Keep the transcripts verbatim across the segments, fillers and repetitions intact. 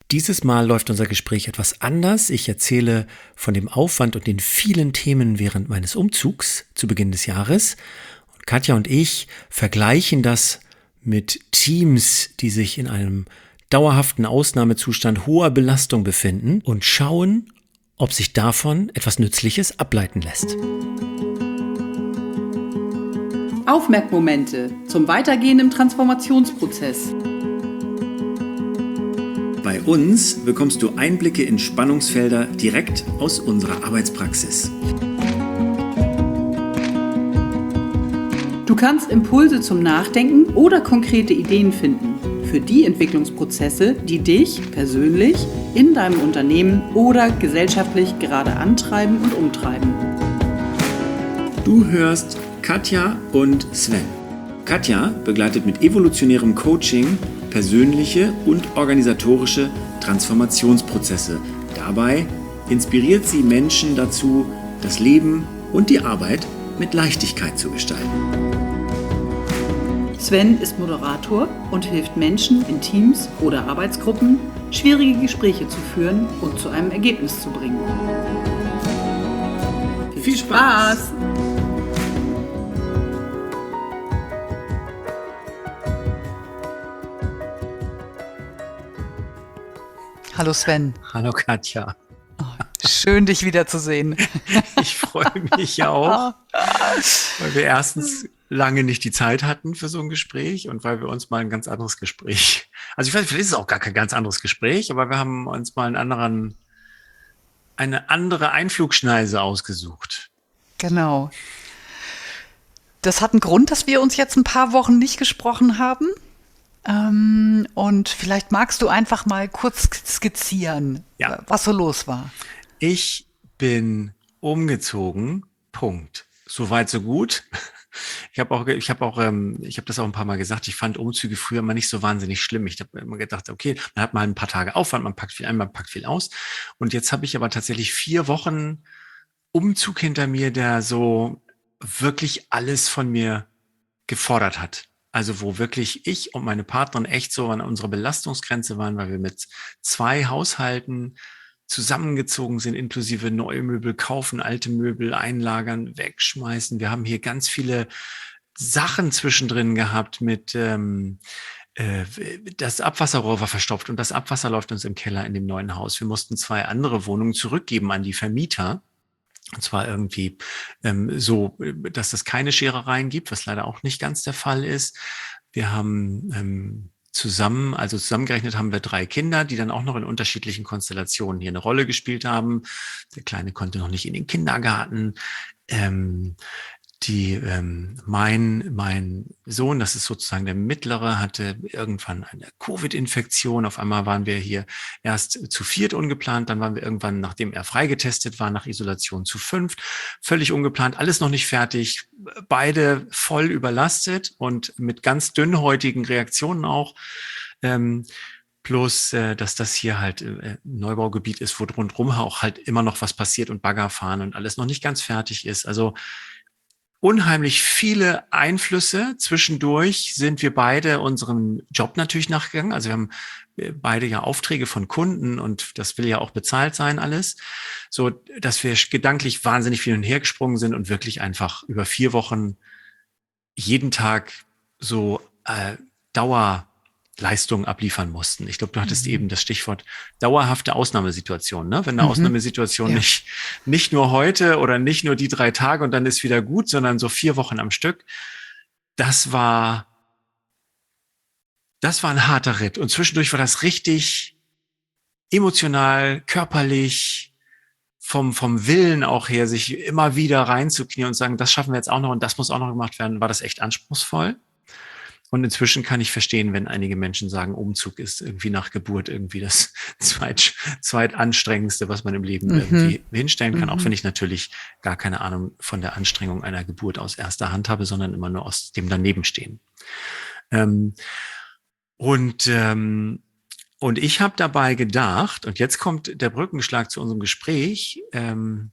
Dieses Mal läuft unser Gespräch etwas anders. Ich erzähle von dem Aufwand und den vielen Themen während meines Umzugs zu Beginn des Jahres. Und Katja und ich vergleichen das mit Teams, die sich in einem dauerhaften Ausnahmezustand hoher Belastung befinden und schauen, ob sich davon etwas Nützliches ableiten lässt. Aufmerkmomente zum Weitergehen im Transformationsprozess. Bei uns bekommst du Einblicke in Spannungsfelder direkt aus unserer Arbeitspraxis. Du kannst Impulse zum Nachdenken oder konkrete Ideen finden für die Entwicklungsprozesse, die dich persönlich in deinem Unternehmen oder gesellschaftlich gerade antreiben und umtreiben. Du hörst Katja und Sven. Katja begleitet mit evolutionärem Coaching persönliche und organisatorische Transformationsprozesse. Dabei inspiriert sie Menschen dazu, das Leben und die Arbeit mit Leichtigkeit zu gestalten. Sven ist Moderator und hilft Menschen in Teams oder Arbeitsgruppen, schwierige Gespräche zu führen und zu einem Ergebnis zu bringen. Viel, Viel Spaß! Spaß. Hallo Sven. Hallo Katja. Oh, schön, dich wiederzusehen. Ich freue mich auch, weil wir erstens lange nicht die Zeit hatten für so ein Gespräch und weil wir uns mal ein ganz anderes Gespräch, also ich weiß, vielleicht ist es auch gar kein ganz anderes Gespräch, aber wir haben uns mal einen anderen, eine andere Einflugschneise ausgesucht. Genau. Das hat einen Grund, dass wir uns jetzt ein paar Wochen nicht gesprochen haben. Ähm, und vielleicht magst du einfach mal kurz skizzieren, ja, was so los war. Ich bin umgezogen, Punkt. Soweit, so gut. Ich habe auch, ich habe auch, ähm, ich habe das auch ein paar Mal gesagt. Ich fand Umzüge früher mal nicht so wahnsinnig schlimm. Ich habe immer gedacht, okay, man hat mal ein paar Tage Aufwand, man packt viel ein, man packt viel aus. Und jetzt habe ich aber tatsächlich vier Wochen Umzug hinter mir, der so wirklich alles von mir gefordert hat. Also wo wirklich ich und meine Partnerin echt so an unserer Belastungsgrenze waren, weil wir mit zwei Haushalten zusammengezogen sind, inklusive neue Möbel kaufen, alte Möbel einlagern, wegschmeißen. Wir haben hier ganz viele Sachen zwischendrin gehabt mit, ähm, äh, das Abwasserrohr war verstopft und das Abwasser läuft uns im Keller in dem neuen Haus. Wir mussten zwei andere Wohnungen zurückgeben an die Vermieter. Und zwar irgendwie ähm, so, dass es keine Scherereien gibt, was leider auch nicht ganz der Fall ist. Wir haben ähm, zusammen, also zusammengerechnet haben wir drei Kinder, die dann auch noch in unterschiedlichen Konstellationen hier eine Rolle gespielt haben. Der Kleine konnte noch nicht in den Kindergarten. Ähm, die ähm, mein mein Sohn, das ist sozusagen der Mittlere, hatte irgendwann eine Covid-Infektion. Auf einmal waren wir hier erst zu viert ungeplant, dann waren wir irgendwann, nachdem er freigetestet war, nach Isolation zu fünft. Völlig ungeplant, alles noch nicht fertig, beide voll überlastet und mit ganz dünnhäutigen Reaktionen auch. Ähm, Plus, äh, dass das hier halt äh, ein Neubaugebiet ist, wo rundherum auch halt immer noch was passiert und Bagger fahren und alles noch nicht ganz fertig ist. Also unheimlich viele Einflüsse. Zwischendurch sind wir beide unserem Job natürlich nachgegangen. Also wir haben beide ja Aufträge von Kunden und das will ja auch bezahlt sein alles. So, dass wir gedanklich wahnsinnig viel hin und her gesprungen sind und wirklich einfach über vier Wochen jeden Tag so äh, Dauerleistungen abliefern mussten. Ich glaube, du hattest mhm. eben das Stichwort dauerhafte Ausnahmesituation, ne? Wenn eine mhm. Ausnahmesituation ja. nicht, nicht nur heute oder nicht nur die drei Tage und dann ist wieder gut, sondern so vier Wochen am Stück. Das war, das war ein harter Ritt. Und zwischendurch war das richtig emotional, körperlich, vom, vom Willen auch her, sich immer wieder reinzuknien und sagen, das schaffen wir jetzt auch noch und das muss auch noch gemacht werden, war das echt anspruchsvoll. Und inzwischen kann ich verstehen, wenn einige Menschen sagen, Umzug ist irgendwie nach Geburt irgendwie das zweit, zweitanstrengendste, was man im Leben mhm. irgendwie hinstellen kann. Mhm. Auch wenn ich natürlich gar keine Ahnung von der Anstrengung einer Geburt aus erster Hand habe, sondern immer nur aus dem Danebenstehen. Ähm, und, ähm, und ich habe dabei gedacht, und jetzt kommt der Brückenschlag zu unserem Gespräch, ähm,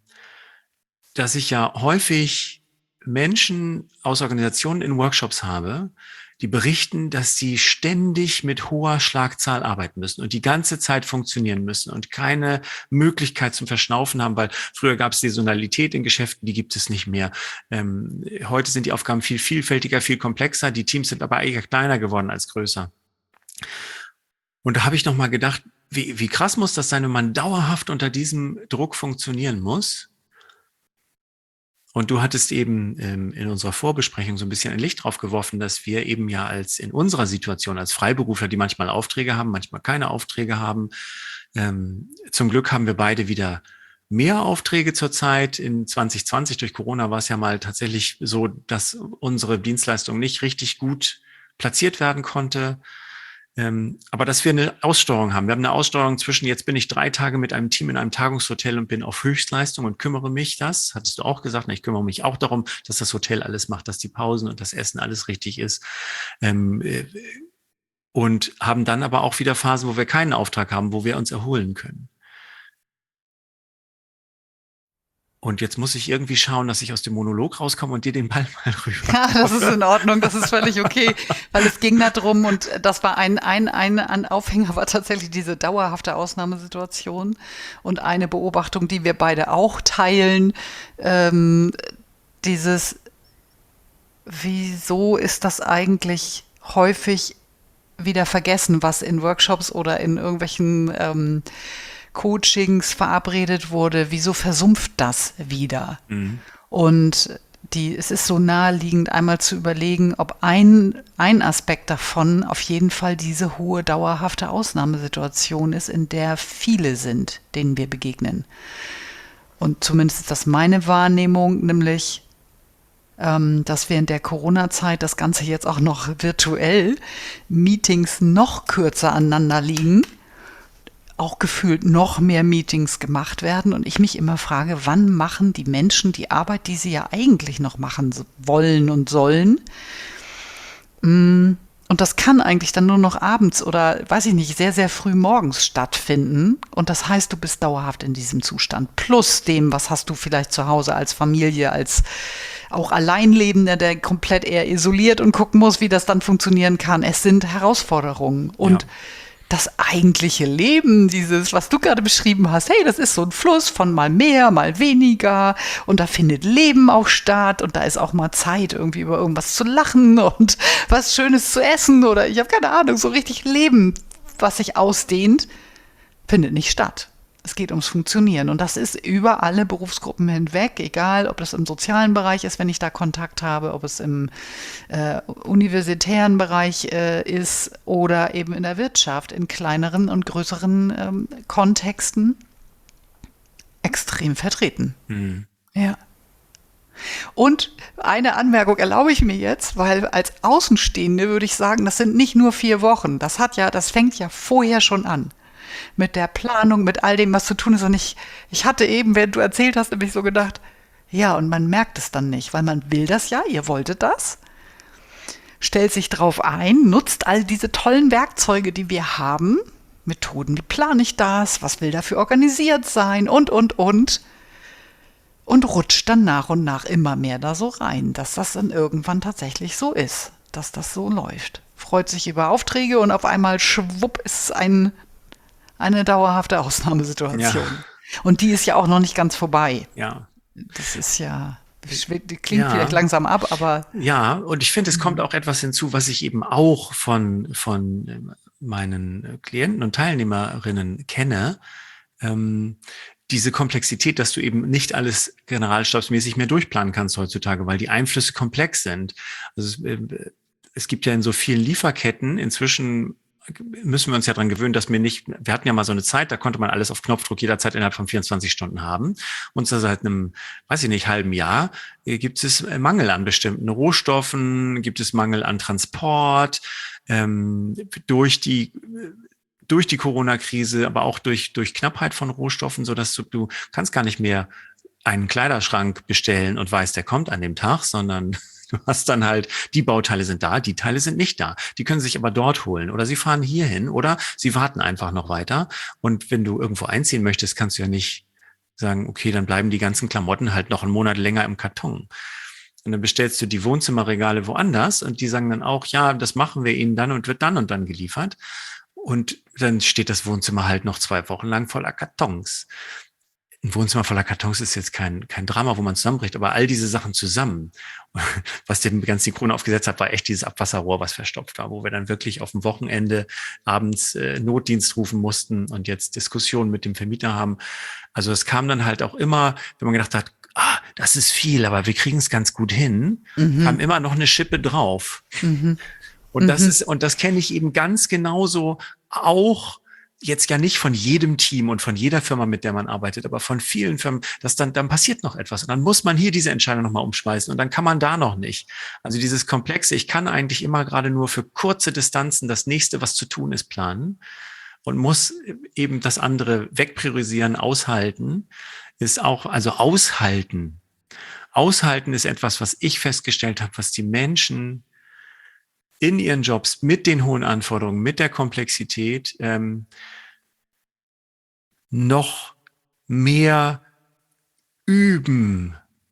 dass ich ja häufig Menschen aus Organisationen in Workshops habe, die berichten, dass sie ständig mit hoher Schlagzahl arbeiten müssen und die ganze Zeit funktionieren müssen und keine Möglichkeit zum Verschnaufen haben, weil früher gab es Saisonalität in Geschäften, die gibt es nicht mehr. Ähm, heute sind die Aufgaben viel vielfältiger, viel komplexer, die Teams sind aber eher kleiner geworden als größer. Und da habe ich noch mal gedacht, wie, wie krass muss das sein, wenn man dauerhaft unter diesem Druck funktionieren muss? Und du hattest eben ähm, in unserer Vorbesprechung so ein bisschen ein Licht drauf geworfen, dass wir eben ja als in unserer Situation als Freiberufler, die manchmal Aufträge haben, manchmal keine Aufträge haben. Ähm, zum Glück haben wir beide wieder mehr Aufträge zurzeit. In zwanzig zwanzig durch Corona war es ja mal tatsächlich so, dass unsere Dienstleistung nicht richtig gut platziert werden konnte. Ähm, aber dass wir eine Aussteuerung haben. Wir haben eine Aussteuerung zwischen, jetzt bin ich drei Tage mit einem Team in einem Tagungshotel und bin auf Höchstleistung und kümmere mich das. Hattest du auch gesagt, ich kümmere mich auch darum, dass das Hotel alles macht, dass die Pausen und das Essen alles richtig ist. Ähm, äh, und haben dann aber auch wieder Phasen, wo wir keinen Auftrag haben, wo wir uns erholen können. Und jetzt muss ich irgendwie schauen, dass ich aus dem Monolog rauskomme und dir den Ball mal rüber. Ja, das ist in Ordnung, das ist völlig okay, weil es ging da drum und das war ein, ein, ein, ein Aufhänger war tatsächlich diese dauerhafte Ausnahmesituation und eine Beobachtung, die wir beide auch teilen, ähm, dieses, wieso ist das eigentlich häufig wieder vergessen, was in Workshops oder in irgendwelchen ähm, Coachings verabredet wurde, wieso versumpft das wieder? Mhm. Und die, es ist so naheliegend, einmal zu überlegen, ob ein, ein Aspekt davon auf jeden Fall diese hohe, dauerhafte Ausnahmesituation ist, in der viele sind, denen wir begegnen. Und zumindest ist das meine Wahrnehmung, nämlich, ähm, dass wir in der Corona-Zeit das Ganze jetzt auch noch virtuell, Meetings noch kürzer aneinander liegen, auch gefühlt noch mehr Meetings gemacht werden und ich mich immer frage, wann machen die Menschen die Arbeit, die sie ja eigentlich noch machen wollen und sollen? Und das kann eigentlich dann nur noch abends oder, weiß ich nicht, sehr, sehr früh morgens stattfinden. Und das heißt, du bist dauerhaft in diesem Zustand. Plus dem, was hast du vielleicht zu Hause als Familie, als auch Alleinlebender, der komplett eher isoliert und gucken muss, wie das dann funktionieren kann. Es sind Herausforderungen. Und ja. Das eigentliche Leben, dieses, was du gerade beschrieben hast, hey, das ist so ein Fluss von mal mehr, mal weniger und da findet Leben auch statt und da ist auch mal Zeit, irgendwie über irgendwas zu lachen und was Schönes zu essen oder ich habe keine Ahnung, so richtig Leben, was sich ausdehnt, findet nicht statt. Es geht ums Funktionieren und das ist über alle Berufsgruppen hinweg, egal ob das im sozialen Bereich ist, wenn ich da Kontakt habe, ob es im äh, universitären Bereich äh, ist oder eben in der Wirtschaft, in kleineren und größeren ähm, Kontexten extrem vertreten. Mhm. Ja. Und eine Anmerkung erlaube ich mir jetzt, weil als Außenstehende würde ich sagen, das sind nicht nur vier Wochen, das hat ja, das fängt ja vorher schon an. Mit der Planung, mit all dem, was zu tun ist. Und ich, ich hatte eben, während du erzählt hast, nämlich so gedacht, ja, und man merkt es dann nicht, weil man will das ja, ihr wolltet das, stellt sich drauf ein, nutzt all diese tollen Werkzeuge, die wir haben, Methoden, wie plane ich das, was will dafür organisiert sein und, und, und, und rutscht dann nach und nach immer mehr da so rein, dass das dann irgendwann tatsächlich so ist, dass das so läuft. Freut sich über Aufträge und auf einmal schwupp ist ein eine dauerhafte Ausnahmesituation. Ja. Und die ist ja auch noch nicht ganz vorbei. Ja. Das ist ja, die klingt ja. vielleicht langsam ab, aber. Ja, und ich finde, es kommt auch etwas hinzu, was ich eben auch von, von meinen Klienten und Teilnehmerinnen kenne. Ähm, diese Komplexität, dass du eben nicht alles generalstabsmäßig mehr durchplanen kannst heutzutage, weil die Einflüsse komplex sind. Also es, es gibt ja in so vielen Lieferketten inzwischen müssen wir uns ja dran gewöhnen, dass wir nicht, wir hatten ja mal so eine Zeit, da konnte man alles auf Knopfdruck jederzeit innerhalb von vierundzwanzig Stunden haben. Und so seit einem, weiß ich nicht, halben Jahr äh, gibt es Mangel an bestimmten Rohstoffen, gibt es Mangel an Transport, ähm, durch die durch die Corona-Krise, aber auch durch durch Knappheit von Rohstoffen, so dass du, du kannst gar nicht mehr einen Kleiderschrank bestellen und weißt, der kommt an dem Tag, sondern du hast dann halt, die Bauteile sind da, die Teile sind nicht da. Die können sich aber dort holen oder sie fahren hier hin oder sie warten einfach noch weiter. Und wenn du irgendwo einziehen möchtest, kannst du ja nicht sagen, okay, dann bleiben die ganzen Klamotten halt noch einen Monat länger im Karton. Und dann bestellst du die Wohnzimmerregale woanders und die sagen dann auch, ja, das machen wir Ihnen dann und wird dann und dann geliefert. Und dann steht das Wohnzimmer halt noch zwei Wochen lang voller Kartons. Ein Wohnzimmer voller Kartons ist jetzt kein, kein Drama, wo man zusammenbricht, aber all diese Sachen zusammen, was den ganz die Krone aufgesetzt hat, war echt dieses Abwasserrohr, was verstopft war, wo wir dann wirklich auf dem Wochenende abends äh, Notdienst rufen mussten und jetzt Diskussionen mit dem Vermieter haben. Also es kam dann halt auch immer, wenn man gedacht hat, ah, das ist viel, aber wir kriegen es ganz gut hin, mhm. kam immer noch eine Schippe drauf. Mhm. Und mhm. das ist, und das kenne ich eben ganz genauso auch jetzt ja nicht von jedem Team und von jeder Firma, mit der man arbeitet, aber von vielen Firmen, dass dann, dann passiert noch etwas. Und dann muss man hier diese Entscheidung nochmal umschmeißen und dann kann man da noch nicht. Also dieses Komplexe, ich kann eigentlich immer gerade nur für kurze Distanzen das nächste, was zu tun ist, planen und muss eben das andere wegpriorisieren, aushalten, ist auch, also aushalten. Aushalten ist etwas, was ich festgestellt habe, was die Menschen in ihren Jobs mit den hohen Anforderungen, mit der Komplexität ähm, noch mehr üben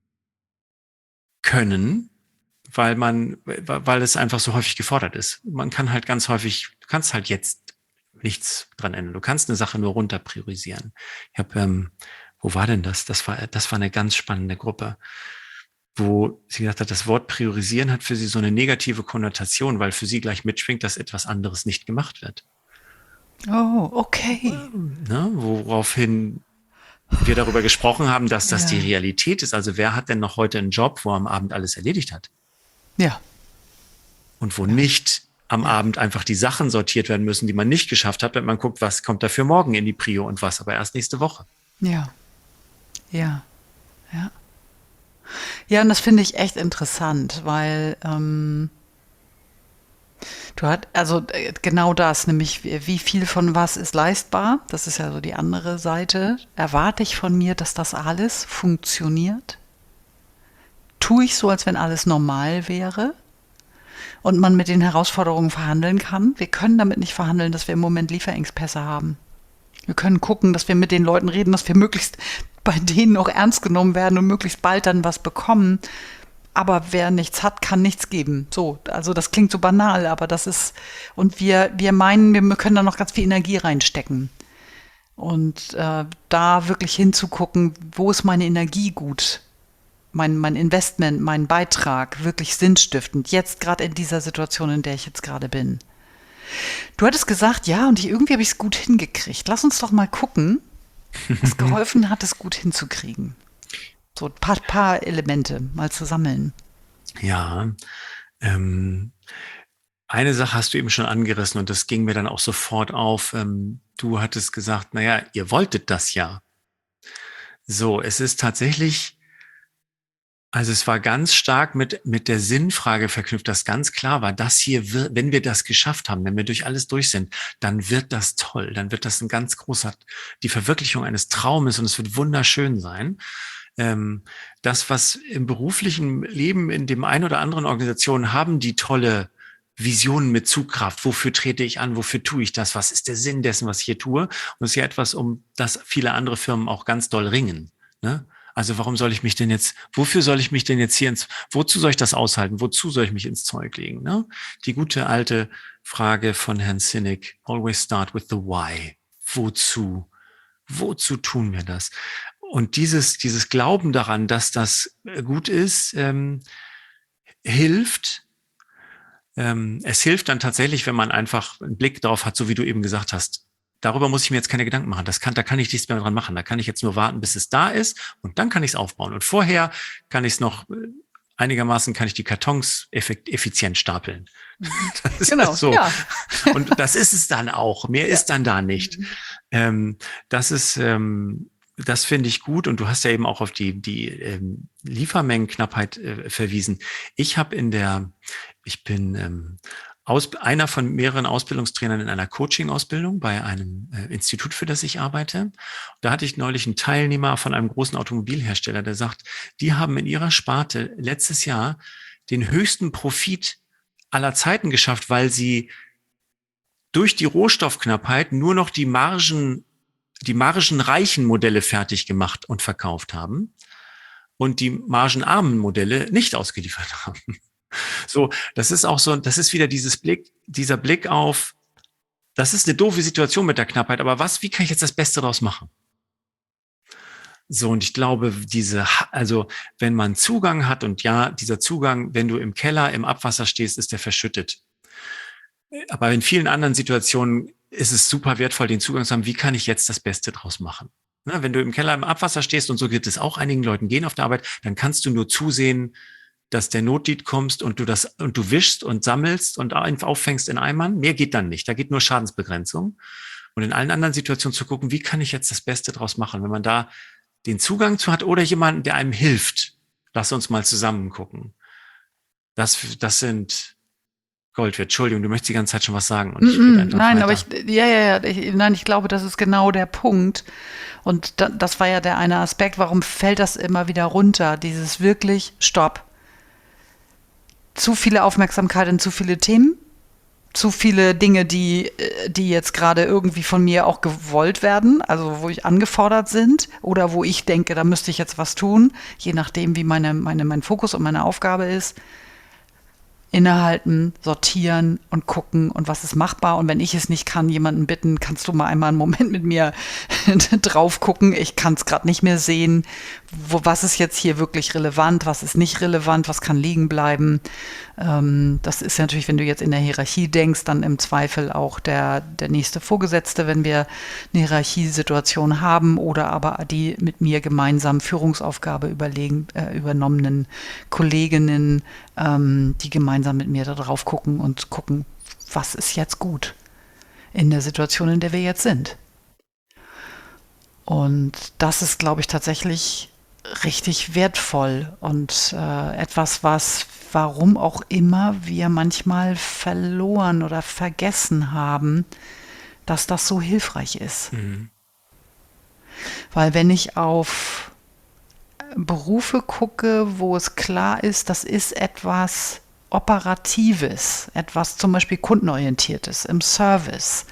können, weil man, weil es einfach so häufig gefordert ist. Man kann halt ganz häufig, du kannst halt jetzt nichts dran ändern. Du kannst eine Sache nur runter priorisieren. Ich habe, ähm, wo war denn das? Das war, das war eine ganz spannende Gruppe, wo sie gesagt hat, das Wort priorisieren hat für sie so eine negative Konnotation, weil für sie gleich mitschwingt, dass etwas anderes nicht gemacht wird. Oh, okay. Ne, woraufhin wir darüber gesprochen haben, dass das ja. die Realität ist. Also wer hat denn noch heute einen Job, wo er am Abend alles erledigt hat? Ja. Und wo ja. nicht am ja. Abend einfach die Sachen sortiert werden müssen, die man nicht geschafft hat, wenn man guckt, was kommt da für morgen in die Prio und was aber erst nächste Woche. Ja. Ja. Ja. Ja, und das finde ich echt interessant, weil ähm, du hast, also äh, genau das, nämlich wie viel von was ist leistbar, das ist ja so die andere Seite. Erwarte ich von mir, dass das alles funktioniert? Tue ich so, als wenn alles normal wäre und man mit den Herausforderungen verhandeln kann? Wir können damit nicht verhandeln, dass wir im Moment Lieferengpässe haben. Wir können gucken, dass wir mit den Leuten reden, dass wir möglichst bei denen auch ernst genommen werden und möglichst bald dann was bekommen. Aber wer nichts hat, kann nichts geben. So, also das klingt so banal, aber das ist, und wir, wir meinen, wir können da noch ganz viel Energie reinstecken. Und äh, da wirklich hinzugucken, wo ist meine Energie gut? Mein, mein Investment, mein Beitrag wirklich sinnstiftend, jetzt gerade in dieser Situation, in der ich jetzt gerade bin. Du hattest gesagt, ja, und ich, irgendwie habe ich es gut hingekriegt. Lass uns doch mal gucken, was geholfen hat, es gut hinzukriegen. So ein paar, paar Elemente mal zu sammeln. Ja, ähm, eine Sache hast du eben schon angerissen und das ging mir dann auch sofort auf. Ähm, du hattest gesagt, naja, ihr wolltet das ja. So, es ist tatsächlich, also es war ganz stark mit, mit der Sinnfrage verknüpft, dass ganz klar war, das hier wird, wenn wir das geschafft haben, wenn wir durch alles durch sind, dann wird das toll, dann wird das ein ganz großer, die Verwirklichung eines Traumes und es wird wunderschön sein. Ähm, das, was im beruflichen Leben in dem einen oder anderen Organisation haben, die tolle Visionen mit Zugkraft. Wofür trete ich an? Wofür tue ich das? Was ist der Sinn dessen, was ich hier tue? Und es ist ja etwas, um das viele andere Firmen auch ganz doll ringen, ne? Also warum soll ich mich denn jetzt, wofür soll ich mich denn jetzt hier ins, wozu soll ich das aushalten? Wozu soll ich mich ins Zeug legen? Ne? Die gute alte Frage von Herrn Sinek, always start with the why. Wozu? Wozu tun wir das? Und dieses, dieses Glauben daran, dass das gut ist, ähm, hilft. Ähm, es hilft dann tatsächlich, wenn man einfach einen Blick darauf hat, so wie du eben gesagt hast. Darüber muss ich mir jetzt keine Gedanken machen. Das kann, da kann ich nichts mehr dran machen. Da kann ich jetzt nur warten, bis es da ist und dann kann ich es aufbauen. Und vorher kann ich es noch, einigermaßen kann ich die Kartons effekt, effizient stapeln. Das genau, ist so. Ja. Und das ist es dann auch. Mehr ja. ist dann da nicht. Mhm. Ähm, das ist, ähm, das finde ich gut. Und du hast ja eben auch auf die, die ähm, Liefermengenknappheit äh, verwiesen. Ich habe in der, ich bin ähm, Aus, einer von mehreren Ausbildungstrainern in einer Coaching-Ausbildung bei einem äh, Institut, für das ich arbeite. Da hatte ich neulich einen Teilnehmer von einem großen Automobilhersteller, der sagt, die haben in ihrer Sparte letztes Jahr den höchsten Profit aller Zeiten geschafft, weil sie durch die Rohstoffknappheit nur noch die Margen, die margenreichen Modelle fertig gemacht und verkauft haben. und die margenarmen Modelle nicht ausgeliefert haben. So, das ist auch so, das ist wieder dieses Blick, dieser Blick auf, das ist eine doofe Situation mit der Knappheit, aber was, wie kann ich jetzt das Beste daraus machen? So, und ich glaube, diese, also, wenn man Zugang hat und ja, dieser Zugang, wenn du im Keller im Abwasser stehst, ist der verschüttet. Aber in vielen anderen Situationen ist es super wertvoll, den Zugang zu haben, wie kann ich jetzt das Beste draus machen? Ne, wenn du im Keller im Abwasser stehst, und so geht es auch einigen Leuten gehen auf der Arbeit, dann kannst du nur zusehen, dass der Notdienst kommst und du das, und du wischst und sammelst und auffängst in Eimern. Mehr geht dann nicht. Da geht nur Schadensbegrenzung. Und in allen anderen Situationen zu gucken, wie kann ich jetzt das Beste draus machen? Wenn man da den Zugang zu hat oder jemanden, der einem hilft. Lass uns mal zusammen gucken. Das, das sind Gold wert. Entschuldigung, du möchtest die ganze Zeit schon was sagen. Und ich Mm-mm, einfach nein, weiter. aber ich, ja, ja, ja, ich, nein, ich glaube, das ist genau der Punkt. Und da, das war ja der eine Aspekt, warum fällt das immer wieder runter? Dieses wirklich, Stopp. Zu viele Aufmerksamkeit in zu viele Themen, zu viele Dinge, die, die jetzt gerade irgendwie von mir auch gewollt werden, also wo ich angefordert sind oder wo ich denke, da müsste ich jetzt was tun, je nachdem, wie meine, meine, mein Fokus und meine Aufgabe ist. Innehalten, sortieren und gucken und was ist machbar. Und wenn ich es nicht kann, jemanden bitten, kannst du mal einmal einen Moment mit mir drauf gucken. Ich kann es gerade nicht mehr sehen. Wo, was ist jetzt hier wirklich relevant? Was ist nicht relevant? Was kann liegen bleiben? Ähm, das ist natürlich, wenn du jetzt in der Hierarchie denkst, dann im Zweifel auch der, der nächste Vorgesetzte, wenn wir eine Hierarchiesituation haben oder aber die mit mir gemeinsam Führungsaufgabe überlegen, äh, übernommenen Kolleginnen, ähm, die gemeinsam mit mir da drauf gucken und gucken, was ist jetzt gut in der Situation, in der wir jetzt sind. Und das ist, glaube ich, tatsächlich richtig wertvoll und äh, etwas, was, warum auch immer wir manchmal verloren oder vergessen haben, dass das so hilfreich ist. Mhm. Weil wenn ich auf Berufe gucke, wo es klar ist, das ist etwas Operatives, etwas zum Beispiel kundenorientiertes im Service,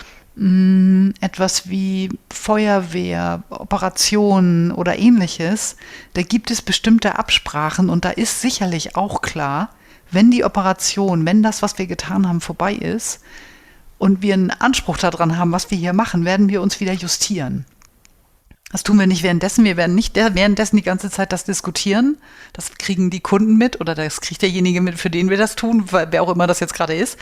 mh, etwas wie Feuerwehr, Operationen oder ähnliches, da gibt es bestimmte Absprachen und da ist sicherlich auch klar, wenn die Operation, wenn das, was wir getan haben, vorbei ist und wir einen Anspruch daran haben, was wir hier machen, werden wir uns wieder justieren. Das tun wir nicht währenddessen. Wir werden nicht währenddessen die ganze Zeit das diskutieren. Das kriegen die Kunden mit oder das kriegt derjenige mit, für den wir das tun, wer auch immer das jetzt gerade ist.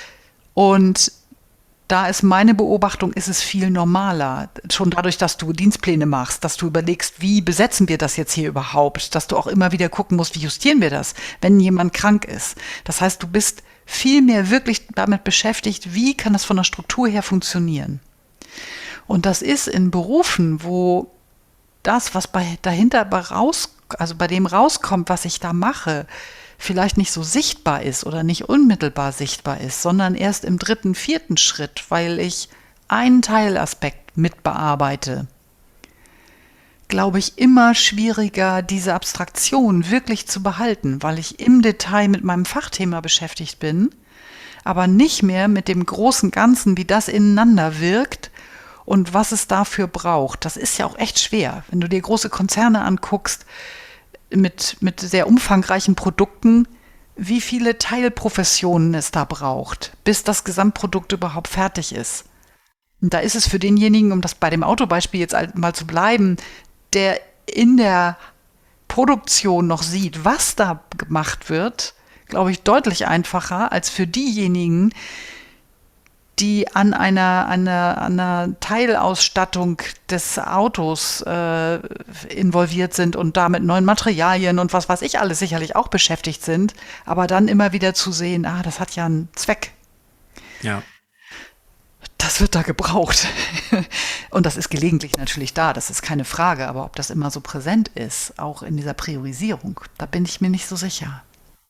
Und da ist meine Beobachtung, ist es viel normaler. Schon dadurch, dass du Dienstpläne machst, dass du überlegst, wie besetzen wir das jetzt hier überhaupt, dass du auch immer wieder gucken musst, wie justieren wir das, wenn jemand krank ist. Das heißt, du bist viel mehr wirklich damit beschäftigt, wie kann das von der Struktur her funktionieren. Und das ist in Berufen, wo das, was bei, dahinter bei raus, also bei dem rauskommt, was ich da mache, vielleicht nicht so sichtbar ist oder nicht unmittelbar sichtbar ist, sondern erst im dritten, vierten Schritt, weil ich einen Teilaspekt mitbearbeite, glaube ich, immer schwieriger, diese Abstraktion wirklich zu behalten, weil ich im Detail mit meinem Fachthema beschäftigt bin, aber nicht mehr mit dem großen Ganzen, wie das ineinander wirkt und was es dafür braucht. Das ist ja auch echt schwer, wenn du dir große Konzerne anguckst, mit, mit sehr umfangreichen Produkten, wie viele Teilprofessionen es da braucht, bis das Gesamtprodukt überhaupt fertig ist. Und da ist es für denjenigen, um das bei dem Autobeispiel jetzt mal zu bleiben, der in der Produktion noch sieht, was da gemacht wird, glaube ich, deutlich einfacher als für diejenigen, die an einer, einer, einer Teilausstattung des Autos äh, involviert sind und da mit neuen Materialien und was weiß ich alles sicherlich auch beschäftigt sind, aber dann immer wieder zu sehen, ah, das hat ja einen Zweck. Ja. Das wird da gebraucht. Und das ist gelegentlich natürlich da, das ist keine Frage, aber ob das immer so präsent ist, auch in dieser Priorisierung, da bin ich mir nicht so sicher.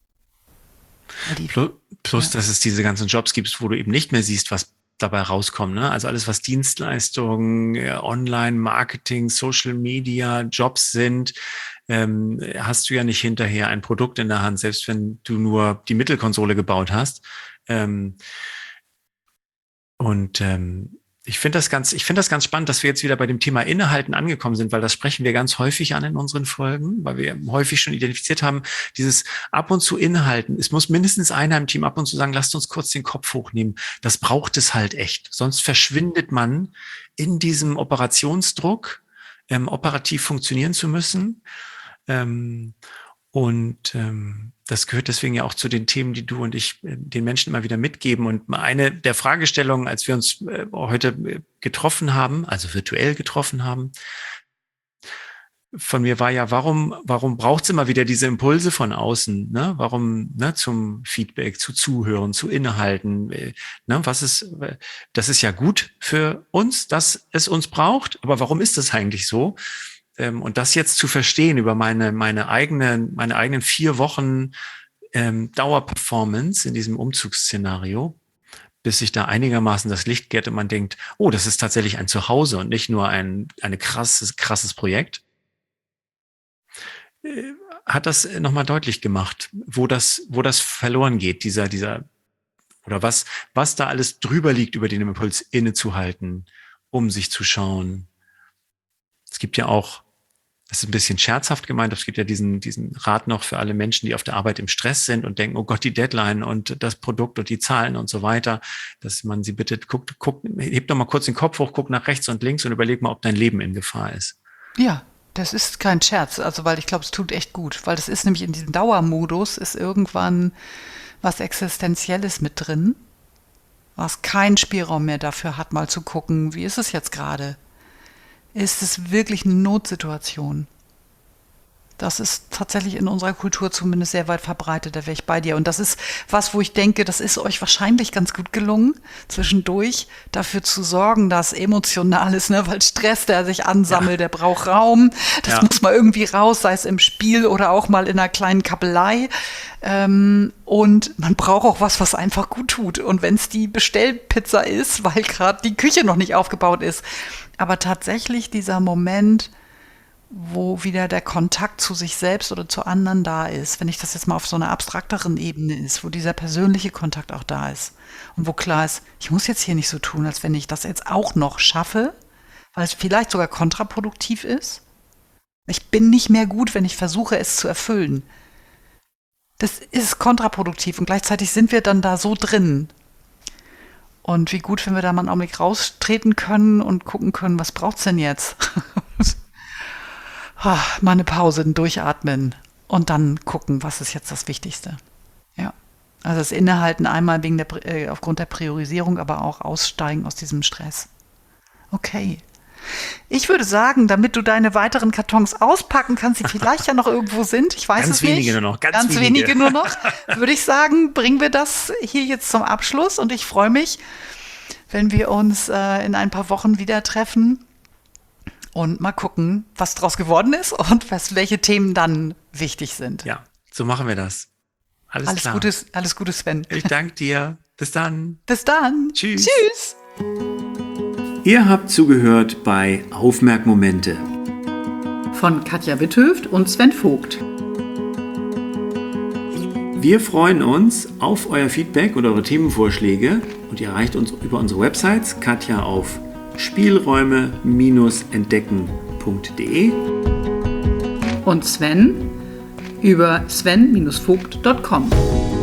Die, plus, plus ja. dass es diese ganzen Jobs gibt, wo du eben nicht mehr siehst, was dabei rauskommt. Ne? Also alles, was Dienstleistungen, Online-Marketing, Social Media, Jobs sind, ähm, hast du ja nicht hinterher ein Produkt in der Hand, selbst wenn du nur die Mittelkonsole gebaut hast. Ähm, und ähm, Ich finde das ganz, ich finde das ganz spannend, dass wir jetzt wieder bei dem Thema Innehalten angekommen sind, weil das sprechen wir ganz häufig an in unseren Folgen, weil wir häufig schon identifiziert haben, dieses ab und zu Innehalten. Es muss mindestens einer im Team ab und zu sagen, lasst uns kurz den Kopf hochnehmen. Das braucht es halt echt. Sonst verschwindet man in diesem Operationsdruck, ähm, operativ funktionieren zu müssen. Ähm, Und ähm, das gehört deswegen ja auch zu den Themen, die du und ich äh, den Menschen immer wieder mitgeben. Und eine der Fragestellungen, als wir uns äh, heute getroffen haben, also virtuell getroffen haben, von mir war ja, warum, warum braucht es immer wieder diese Impulse von außen? Ne? Warum ne, zum Feedback, zu Zuhören, zu Innehalten? Äh, ne? Was ist, äh, das ist ja gut für uns, dass es uns braucht. Aber warum ist das eigentlich so? Und das jetzt zu verstehen über meine, meine eigenen, meine eigenen vier Wochen ähm, Dauerperformance in diesem Umzugsszenario, bis sich da einigermaßen das Licht geht und man denkt, oh, das ist tatsächlich ein Zuhause und nicht nur ein eine krasses, krasses Projekt, äh, hat das nochmal deutlich gemacht, wo das, wo das verloren geht, dieser, dieser, oder was, was da alles drüber liegt, über den Impuls innezuhalten, um sich zu schauen. Es gibt ja auch, das ist ein bisschen scherzhaft gemeint, es gibt ja diesen, diesen Rat noch für alle Menschen, die auf der Arbeit im Stress sind und denken, oh Gott, die Deadline und das Produkt und die Zahlen und so weiter, dass man sie bittet, guckt, guckt, hebt doch mal kurz den Kopf hoch, guck nach rechts und links und überleg mal, ob dein Leben in Gefahr ist. Ja, das ist kein Scherz, also weil ich glaube, es tut echt gut, weil das ist nämlich in diesem Dauermodus, ist irgendwann was Existenzielles mit drin, was keinen Spielraum mehr dafür hat, mal zu gucken, wie ist es jetzt gerade? Ist es wirklich eine Notsituation? Das ist tatsächlich in unserer Kultur zumindest sehr weit verbreitet, da wäre ich bei dir. Und das ist was, wo ich denke, das ist euch wahrscheinlich ganz gut gelungen, zwischendurch dafür zu sorgen, dass emotional ist, ne? Weil Stress, der sich ansammelt, ja. Der braucht Raum. Das ja. muss mal irgendwie raus, sei es im Spiel oder auch mal in einer kleinen Kappelei. Ähm, und man braucht auch was, was einfach gut tut. Und wenn es die Bestellpizza ist, weil gerade die Küche noch nicht aufgebaut ist. Aber tatsächlich dieser Moment, wo wieder der Kontakt zu sich selbst oder zu anderen da ist, wenn ich das jetzt mal auf so einer abstrakteren Ebene ist, wo dieser persönliche Kontakt auch da ist und wo klar ist, ich muss jetzt hier nicht so tun, als wenn ich das jetzt auch noch schaffe, weil es vielleicht sogar kontraproduktiv ist. Ich bin nicht mehr gut, wenn ich versuche, es zu erfüllen. Das ist kontraproduktiv und gleichzeitig sind wir dann da so drin. Und wie gut, wenn wir da mal einen Augenblick raustreten können und gucken können, was braucht's denn jetzt? Mal eine Pause, ein Durchatmen und dann gucken, was ist jetzt das Wichtigste. Ja, also das Innehalten einmal wegen der, äh, aufgrund der Priorisierung, aber auch aussteigen aus diesem Stress. Okay. Ich würde sagen, damit du deine weiteren Kartons auspacken kannst, die vielleicht ja noch irgendwo sind, ich weiß ganz es nicht. Ganz wenige nur noch. Ganz, ganz wenige. wenige nur noch. Würde ich sagen, bringen wir das hier jetzt zum Abschluss und ich freue mich, wenn wir uns äh, in ein paar Wochen wieder treffen. Und mal gucken, was draus geworden ist und was, welche Themen dann wichtig sind. Ja, so machen wir das. Alles, alles klar. Gute, alles Gute, Sven. Ich danke dir. Bis dann. Bis dann. Tschüss. Tschüss. Ihr habt zugehört bei Aufmerkmomente von Katja Witthöft und Sven Vogt. Wir freuen uns auf euer Feedback und eure Themenvorschläge und ihr erreicht uns über unsere Websites, Katja auf spielräume entdecken punkt de und Sven über sven Bindestrich vogt Punkt com.